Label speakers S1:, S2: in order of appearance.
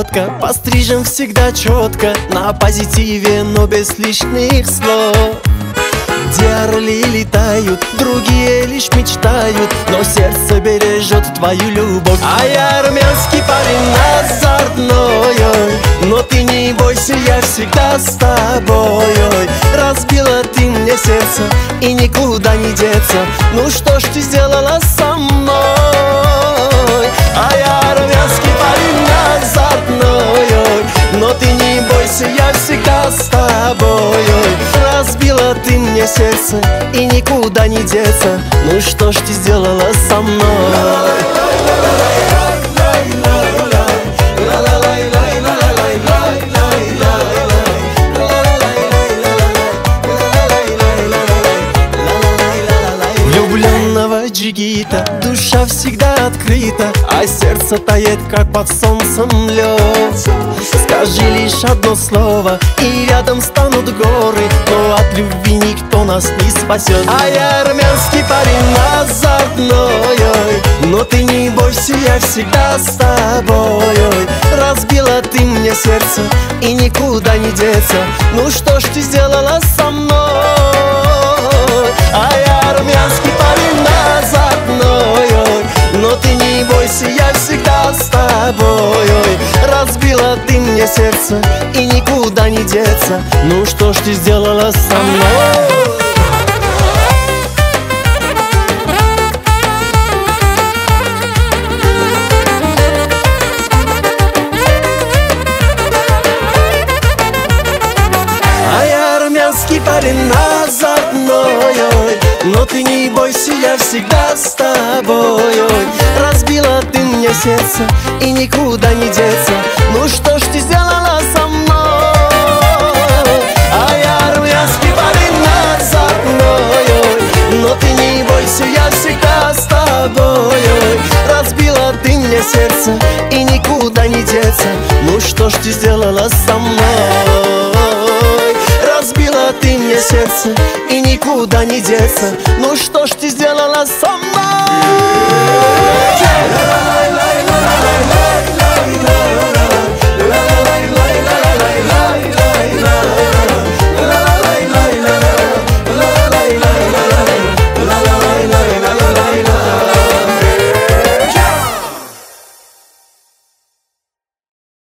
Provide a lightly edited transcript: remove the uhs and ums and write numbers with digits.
S1: коротко, пострижем всегда четко, на позитиве, но без лишних слов. Где орли летают, другие лишь мечтают, но сердце бережет твою любовь. А я армянский парень азартной, но ты не бойся, я всегда с тобой. Разбила ты мне сердце и никуда не деться. Ну что ж ты сделала со мной? А я армянский парень азартной, но ты не бойся, я всегда с тобой. Разбила ты мне сердце и никуда не деться. Ну что ж ты сделала со мной? Влюбленного джигита душа всегда открыта, а сердце тает, как под солнцем лед. Скажи лишь одно слово, и рядом станут горы, но от любви никто нас не спасет. А я армянский парень азартной, но ты не бойся, я всегда с тобой. Разбила ты мне сердце и никуда не деться. Ну что ж ты сделала со мной? А я армянский парень азартной, но ты не бойся, я всегда с тобой. Разбила ты мне сердце и никуда не деться. Ну что ж ты сделала со мной? Парень азартной, но ты не бойся, я всегда с тобой. Разбила ты мне сердце и никуда не деться. Ну что ж ты сделала со мной? А я армянский парень азартной, но ты не бойся, я всегда с тобой. Разбила ты мне сердце и никуда не деться. Ну что ж ты сделала со мной? Разбила ты мне сердце и никуда не деться. Ну что ж ты сделала со мной?